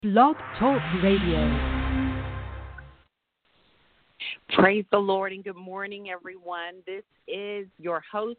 Blog Talk Radio. Praise the Lord and good morning, everyone. This is your host,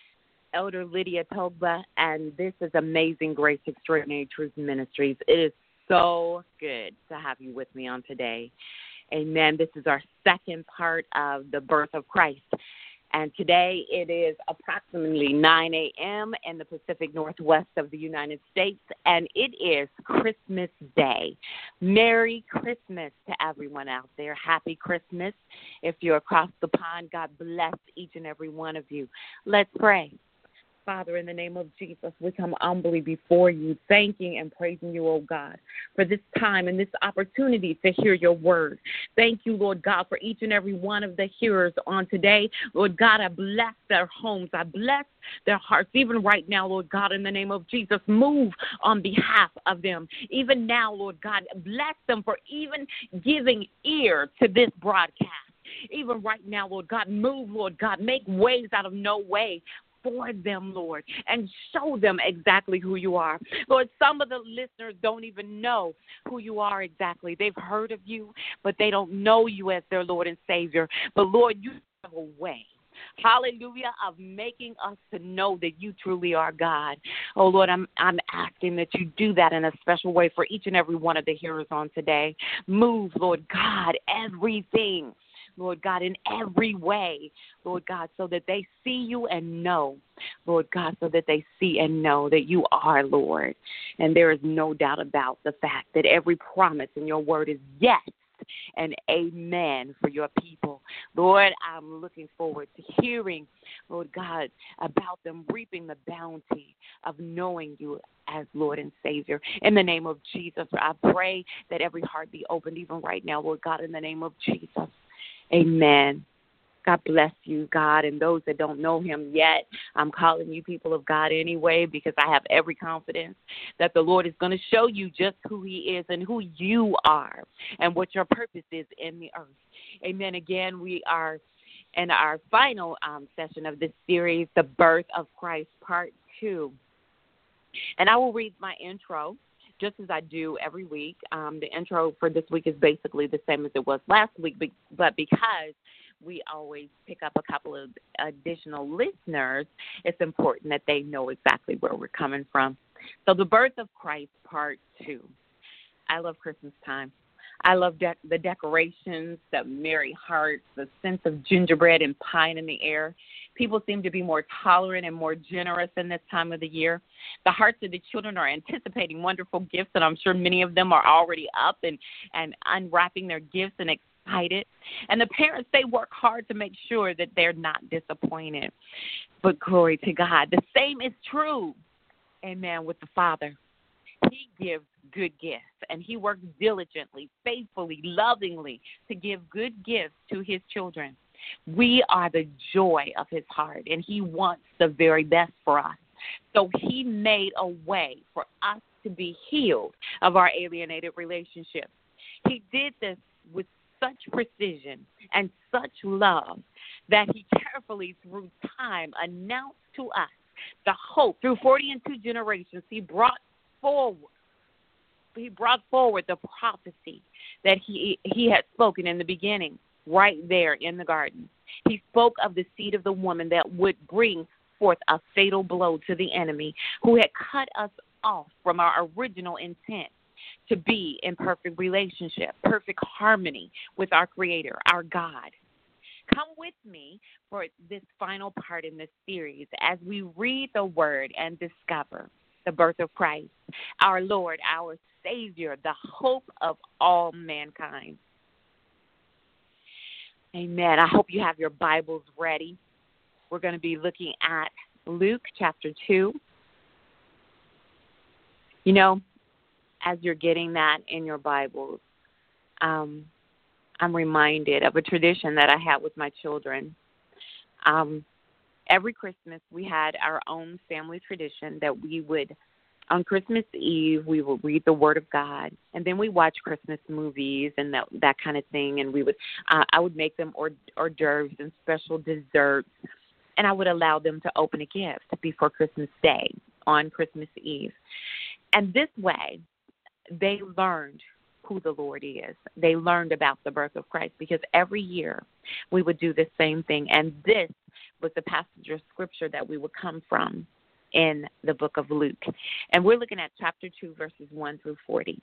Elder Lydia Toba, and this is Amazing Grace Extraordinary Truth Ministries. It is so good to have you with me on today. Amen. This is our second part of the birth of Christ. And today it is approximately 9 a.m. in the Pacific Northwest of the United States, and it is Christmas Day. Merry Christmas to everyone out there. Happy Christmas. If you're across the pond, God bless each and every one of you. Let's pray. Father, in the name of Jesus, we come humbly before you, thanking and praising you, oh God, for this time and this opportunity to hear your word. Thank you, Lord God, for each and every one of the hearers on today. Lord God, I bless their homes. I bless their hearts. Even right now, Lord God, in the name of Jesus, move on behalf of them. Even now, Lord God, bless them for even giving ear to this broadcast. Even right now, Lord God, move, Lord God, make ways out of no way for them, Lord, and show them exactly who you are. Lord, some of the listeners don't even know who you are exactly. They've heard of you, but they don't know you as their Lord and Savior. But, Lord, you have a way, hallelujah, of making us to know that you truly are God. Oh, Lord, I'm asking that you do that in a special way for each and every one of the hearers on today. Move, Lord God, everything, Lord God, in every way, Lord God, so that they see you and know, Lord God, so that they see and know that you are Lord. And there is no doubt about the fact that every promise in your word is yes and amen for your people. Lord, I'm looking forward to hearing, Lord God, about them reaping the bounty of knowing you as Lord and Savior. In the name of Jesus, I pray that every heart be opened even right now, Lord God, in the name of Jesus. Amen. God bless you, God. And those that don't know him yet, I'm calling you people of God anyway, because I have every confidence that the Lord is going to show you just who he is and who you are and what your purpose is in the earth. Amen. Again, we are in our final session of this series, The Birth of Christ, Part 2. And I will read my intro, just as I do every week. The intro for this week is basically the same as it was last week, but because we always pick up a couple of additional listeners, it's important that they know exactly where we're coming from. So the birth of Christ, Part 2. I love Christmas time. I love the decorations, the merry hearts, the sense of gingerbread and pine in the air. People seem to be more tolerant and more generous in this time of the year. The hearts of the children are anticipating wonderful gifts, and I'm sure many of them are already up and unwrapping their gifts and excited. And the parents, they work hard to make sure that they're not disappointed. But glory to God. The same is true, amen, with the Father. He gives good gifts, and he works diligently, faithfully, lovingly to give good gifts to his children. We are the joy of his heart, and he wants the very best for us. So he made a way for us to be healed of our alienated relationships. He did this with such precision and such love that he carefully, through time, announced to us the hope. Through 42 generations, he brought forward the prophecy that he had spoken in the beginning, right there in the garden. He spoke of the seed of the woman that would bring forth a fatal blow to the enemy who had cut us off from our original intent to be in perfect relationship, perfect harmony with our Creator, our God. Come with me for this final part in this series as we read the Word and discover the birth of Christ, our Lord, our Savior, the hope of all mankind. Amen. I hope you have your Bibles ready. We're going to be looking at Luke chapter 2. You know, as you're getting that in your Bibles, I'm reminded of a tradition that I had with my children. Every Christmas, we had our own family tradition that we would, on Christmas Eve, we would read the Word of God, and then we watch Christmas movies and that kind of thing, and we would, I would make them hors d'oeuvres and special desserts, and I would allow them to open a gift before Christmas Day on Christmas Eve. And this way, they learned who the Lord is. They learned about the birth of Christ, because every year we would do the same thing. And this was the passage of scripture that we would come from in the book of Luke. And we're looking at chapter 2, verses 1 through 40.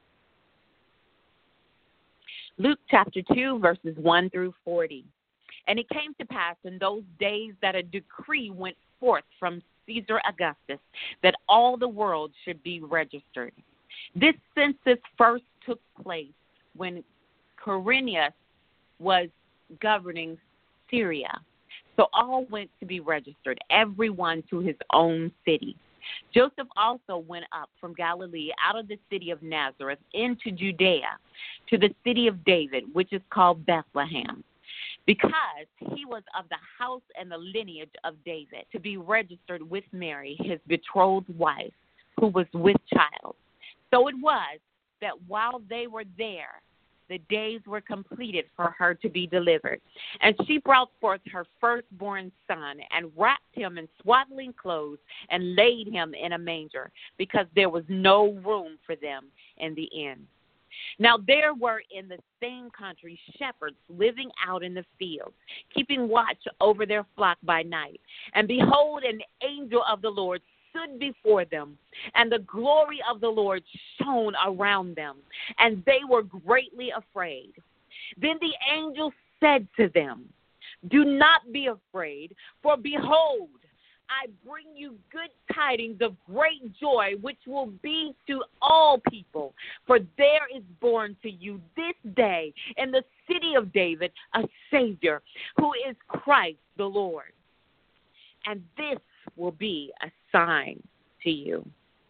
Luke chapter 2, verses 1 through 40. And it came to pass in those days that a decree went forth from Caesar Augustus that all the world should be registered. This census first took place when Quirinius was governing Syria. So all went to be registered, everyone to his own city. Joseph also went up from Galilee out of the city of Nazareth into Judea to the city of David, which is called Bethlehem, because he was of the house and the lineage of David, to be registered with Mary, his betrothed wife, who was with child. So it was that while they were there, the days were completed for her to be delivered. And she brought forth her firstborn son and wrapped him in swaddling clothes and laid him in a manger, because there was no room for them in the inn. Now there were in the same country shepherds living out in the fields, keeping watch over their flock by night. And behold, an angel of the Lord stood before them, and the glory of the Lord shone around them, and they were greatly afraid. Then the angel said to them, "Do not be afraid, for behold, I bring you good tidings of great joy, which will be to all people. For there is born to you this day in the city of David a Savior, who is Christ the Lord. And this will be a sign to you.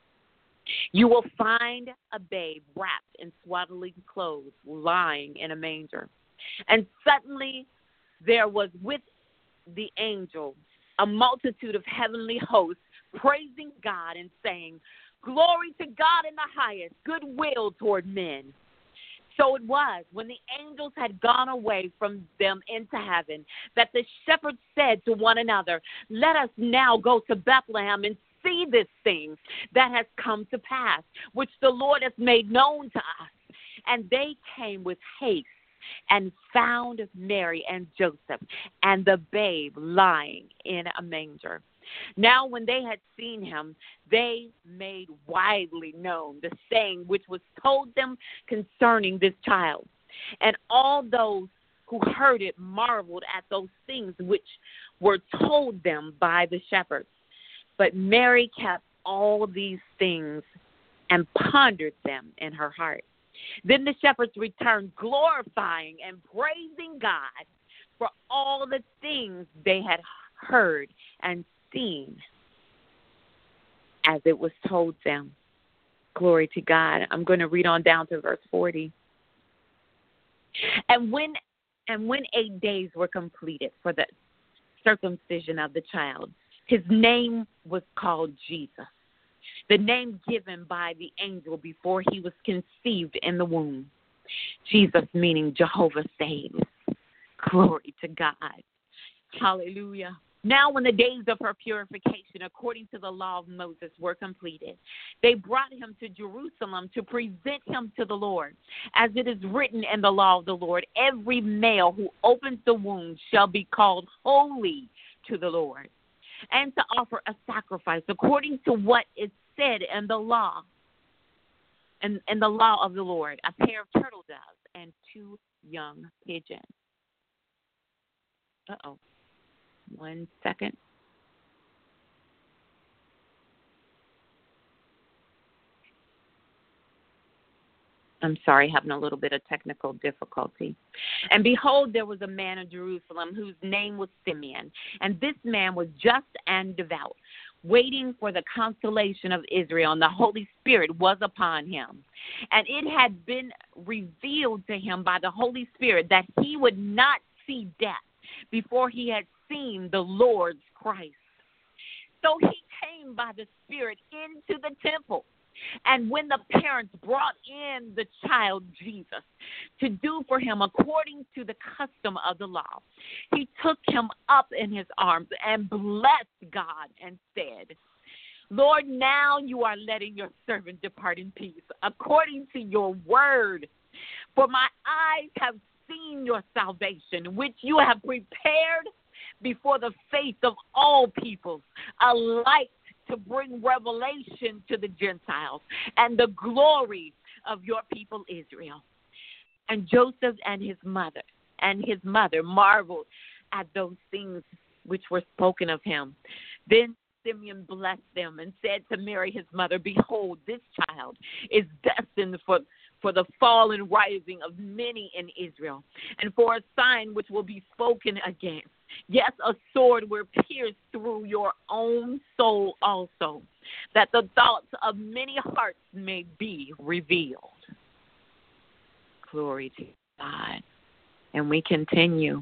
You will find a babe wrapped in swaddling clothes, lying in a manger." And suddenly there was with the angel a multitude of heavenly hosts, praising God and saying, "Glory to God in the highest, goodwill toward men." So it was, when the angels had gone away from them into heaven, that the shepherds said to one another, "Let us now go to Bethlehem and see this thing that has come to pass, which the Lord has made known to us." And they came with haste and found Mary and Joseph and the babe lying in a manger. Now when they had seen him, they made widely known the saying which was told them concerning this child. And all those who heard it marveled at those things which were told them by the shepherds. But Mary kept all these things and pondered them in her heart. Then the shepherds returned, glorifying and praising God for all the things they had heard and seen as it was told them. Glory to God. I'm going to read on down to verse 40. And when 8 days were completed for the circumcision of the child, his name was called Jesus, the name given by the angel before he was conceived in the womb. Jesus meaning Jehovah saves. Glory to God. Hallelujah. Now when the days of her purification according to the law of Moses were completed, they brought him to Jerusalem to present him to the Lord. As it is written in the law of the Lord, every male who opens the womb shall be called holy to the Lord, and to offer a sacrifice according to what is said in the law, and in the law of the Lord, a pair of turtle doves and 2 young pigeons. Uh-oh. 1 second. I'm sorry, having a little bit of technical difficulty. And behold, there was a man in Jerusalem whose name was Simeon. And this man was just and devout, waiting for the consolation of Israel, and the Holy Spirit was upon him. And it had been revealed to him by the Holy Spirit that he would not see death before he had seen the Lord's Christ. So he came by the Spirit into the temple. And when the parents brought in the child Jesus to do for him according to the custom of the law, he took him up in his arms and blessed God and said, Lord, now you are letting your servant depart in peace, according to your word. For my eyes have seen your salvation, which you have prepared before the face of all peoples, a light to bring revelation to the Gentiles and the glory of your people Israel. And Joseph and his mother marveled at those things which were spoken of him. Then Simeon blessed them and said to Mary his mother, behold, this child is destined for the fall and rising of many in Israel, and for a sign which will be spoken against. Yes, a sword will pierce through your own soul also, that the thoughts of many hearts may be revealed. Glory to God. And we continue.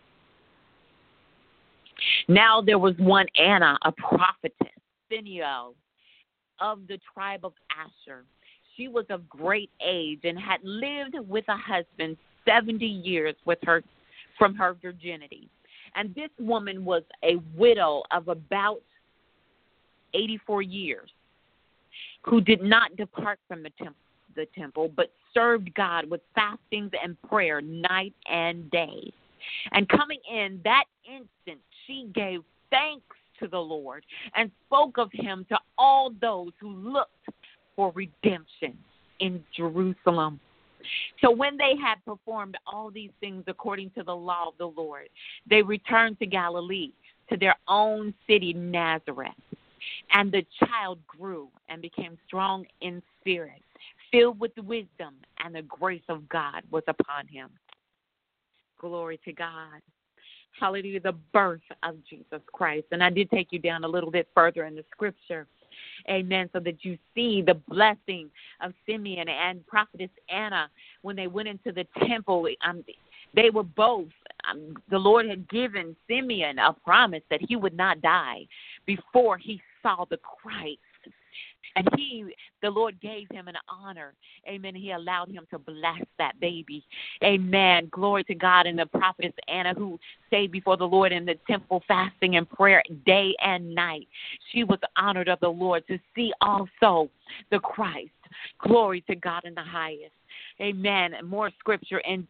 Now there was one Anna, a prophetess, Phanuel, of the tribe of Asher. She was of great age and had lived with a husband 70 years from her virginity. And this woman was a widow of about 84 years, who did not depart from the temple, but served God with fastings and prayer night and day. And coming in that instant, she gave thanks to the Lord and spoke of him to all those who looked for redemption in Jerusalem. So when they had performed all these things according to the law of the Lord, they returned to Galilee, to their own city Nazareth. And the child grew and became strong in spirit, filled with wisdom, and the grace of God was upon him. Glory to God. Hallelujah, the birth of Jesus Christ. And I did take you down a little bit further in the scripture. Amen. So that you see the blessing of Simeon and prophetess Anna when they went into the temple. They were both, the Lord had given Simeon a promise that he would not die before he saw the Christ. And the Lord gave him an honor. Amen. He allowed him to bless that baby. Amen. Glory to God. And the prophetess Anna, who stayed before the Lord in the temple fasting and prayer day and night, she was honored of the Lord to see also the Christ. Glory to God in the highest. Amen. And more scripture in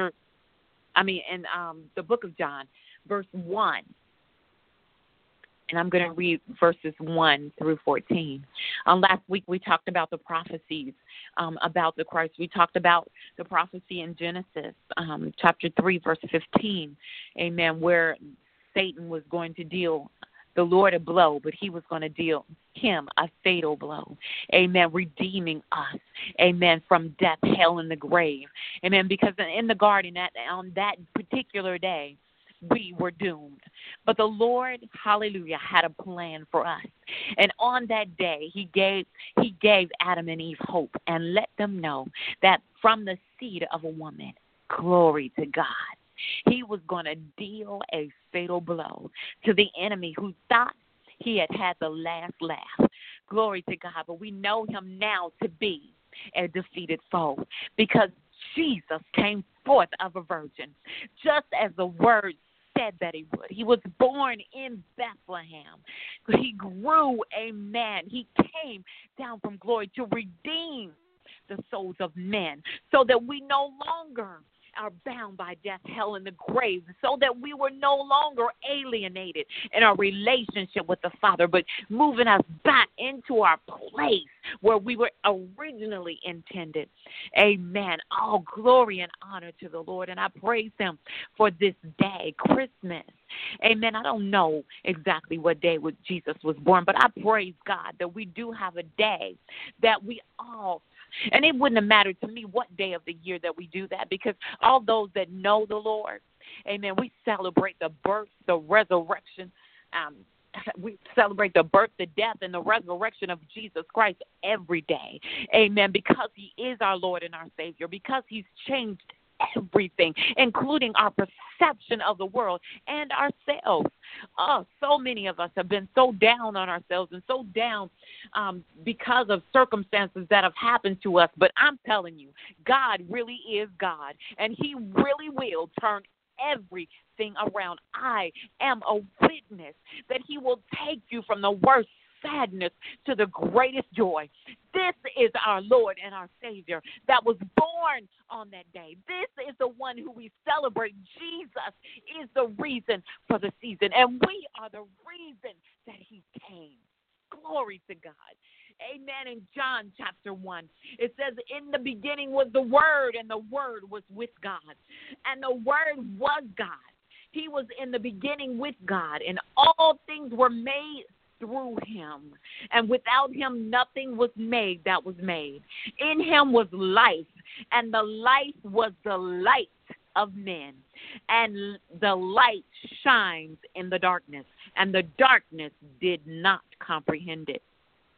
the book of John, verse 1. And I'm going to read verses 1 through 14. Last week we talked about the prophecies about the Christ. We talked about the prophecy in Genesis chapter 3, verse 15. Amen, where Satan was going to deal the Lord a blow, but he was going to deal him a fatal blow. Amen, redeeming us. Amen, from death, hell, and the grave. Amen, because in the garden on that particular day, we were doomed. But the Lord, hallelujah, had a plan for us. And on that day, he gave Adam and Eve hope and let them know that from the seed of a woman, glory to God, he was going to deal a fatal blow to the enemy who thought he had the last laugh. Glory to God. But we know him now to be a defeated foe because Jesus came forth of a virgin, just as the word said that he would. He was born in Bethlehem. He grew, amen. He came down from glory to redeem the souls of men so that we no longer are bound by death, hell, and the grave, so that we were no longer alienated in our relationship with the Father, but moving us back into our place where we were originally intended. Amen. All glory and honor to the Lord, and I praise him for this day, Christmas. Amen. I don't know exactly what day Jesus was born, but I praise God that we do have a day that we all, and it wouldn't have mattered to me what day of the year that we do that, because all those that know the Lord, amen, we celebrate the birth, the resurrection. We celebrate the birth, the death, and the resurrection of Jesus Christ every day. Amen. Because he is our Lord and our Savior, because he's changed everything, including our perception of the world and ourselves. Oh, so many of us have been so down on ourselves and so down because of circumstances that have happened to us. But I'm telling you, God really is God, and he really will turn everything around. I am a witness that he will take you from the worst sadness to the greatest joy. This is our Lord and our Savior that was born on that day. This is the one who we celebrate. Jesus is the reason for the season, and we are the reason that he came. Glory to God. Amen. In John chapter 1, it says, in the beginning was the Word, and the Word was with God. And the Word was God. He was in the beginning with God, and all things were made through him. And without him, nothing was made that was made. In him was life, and the life was the light of men. And the light shines in the darkness, and the darkness did not comprehend it.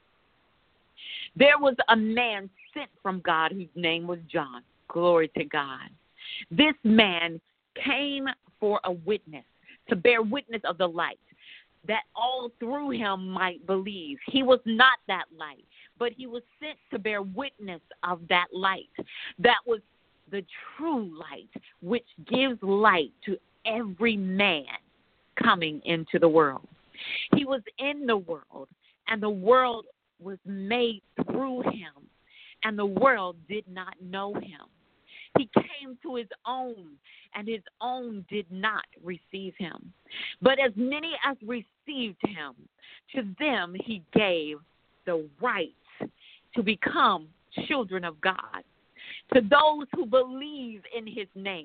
There was a man sent from God whose name was John. Glory to God. This man came for a witness, to bear witness of the light, that all through him might believe. He was not that light, but he was sent to bear witness of that light. That was the true light, which gives light to every man coming into the world. He was in the world, and the world was made through him, and the world did not know him. He came to his own, and his own did not receive him. But as many as received him, to them he gave the right to become children of God, to those who believe in his name,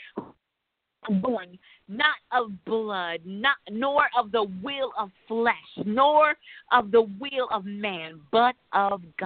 born not of blood, nor of the will of flesh, nor of the will of man, but of God.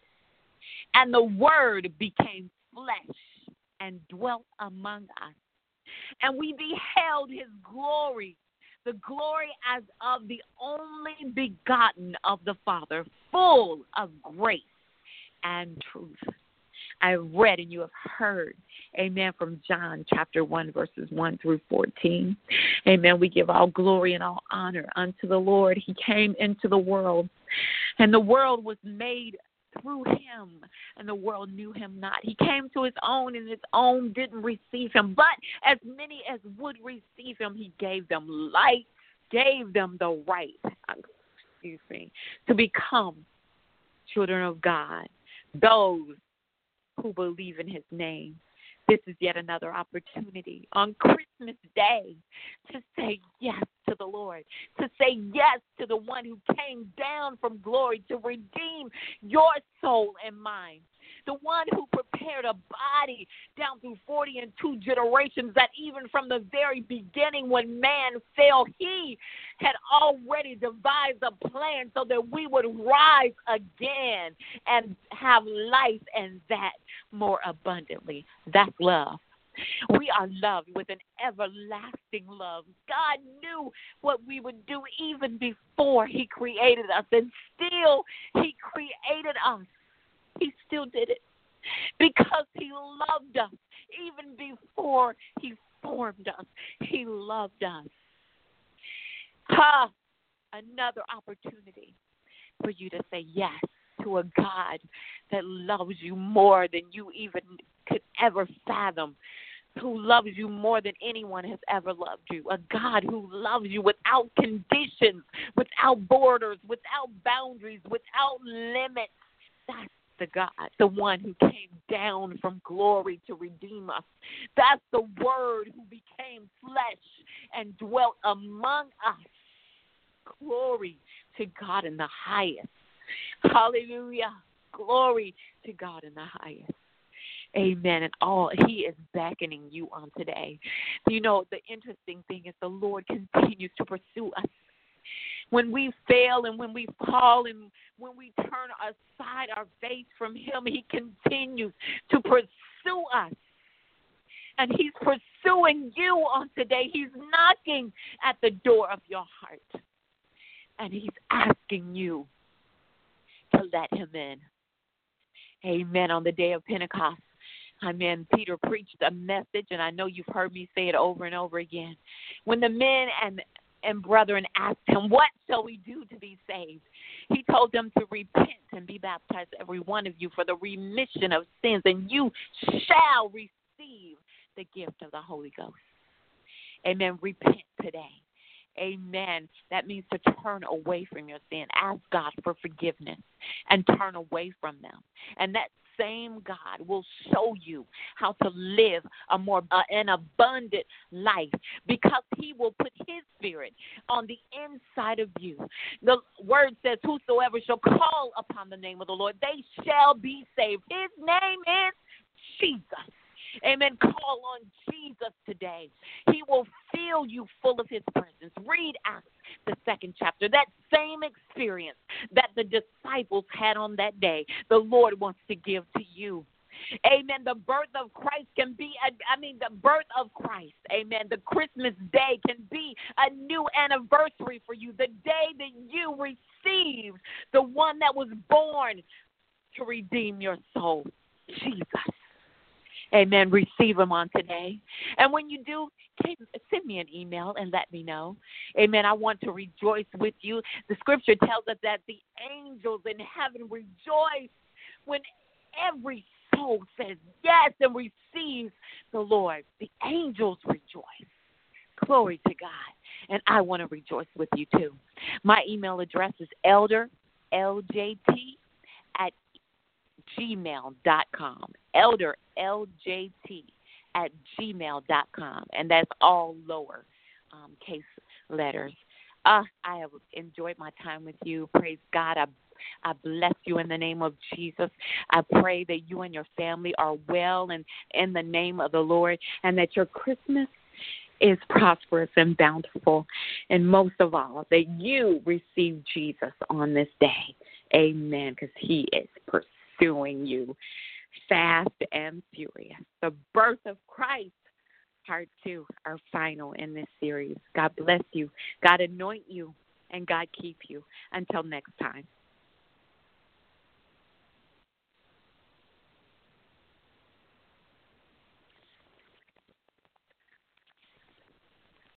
And the Word became flesh and dwelt among us. And we beheld his glory, the glory as of the only begotten of the Father, full of grace and truth. I have read and you have heard, amen, from John chapter 1, verses 1 through 14. Amen. We give all glory and all honor unto the Lord. He came into the world, and the world was made through him, and the world knew him not. He came to his own, and his own didn't receive him. But as many as would receive him, he gave them light, gave them the right, to become children of God, those who believe in his name. This is yet another opportunity on Christmas Day to say yes to the Lord, to say yes to the one who came down from glory to redeem your soul and mine, the one who prepared a body down through 40 and 2 generations, that even from the very beginning when man fell, he had already devised a plan so that we would rise again and have life, and that more abundantly. That's love. We are loved with an everlasting love. God knew what we would do even before he created us, and still he created us. He still did it because he loved us even before he formed us. He loved us. Another opportunity for you to say yes to a God that loves you more than you even could ever fathom, who loves you more than anyone has ever loved you, a God who loves you without conditions, without borders, without boundaries, without limits. That's the God, the one who came down from glory to redeem us. That's the Word who became flesh and dwelt among us. Glory to God in the highest. Hallelujah. Glory to God in the highest. Amen. And all he is beckoning you on today. You know, the interesting thing is the Lord continues to pursue us. When we fail and when we fall and when we turn aside our face from him, he continues to pursue us. And he's pursuing you on today. He's knocking at the door of your heart. And he's asking you to let him in. Amen. On the day of Pentecost, amen, Peter preached a message, and I know you've heard me say it over and over again. When the men and brethren asked him, what shall we do to be saved? He told them to repent and be baptized, every one of you, for the remission of sins, and you shall receive the gift of the Holy Ghost. Amen. Repent today. Amen. That means to turn away from your sin. Ask God for forgiveness and turn away from them. And that same God will show you how to live an abundant life, because he will put his spirit on the inside of you. The word says, whosoever shall call upon the name of the Lord, they shall be saved. His name is Jesus. Amen. Call on Jesus today. He will fill you full of his presence. Read Acts, the 2nd chapter. That same experience that the disciples had on that day, the Lord wants to give to you. Amen. The birth of Christ can be, the birth of Christ, amen, the Christmas day can be a new anniversary for you, the day that you received the one that was born to redeem your soul, Jesus. Amen. Receive him on today. And when you do, send me an email and let me know. Amen. I want to rejoice with you. The scripture tells us that the angels in heaven rejoice when every soul says yes and receives the Lord. The angels rejoice. Glory to God. And I want to rejoice with you too. My email address is elderljt@gmail.com. elderljt@gmail.com. And that's all lower case letters. I have enjoyed my time with you. Praise God. I bless you in the name of Jesus. I pray that you and your family are well and in the name of the Lord, and that your Christmas is prosperous and bountiful. And most of all, that you receive Jesus on this day. Amen. Because he is pursuing you fast and furious. The birth of Christ, part 2, our final in this series. God bless you. God anoint you, and God keep you. Until next time.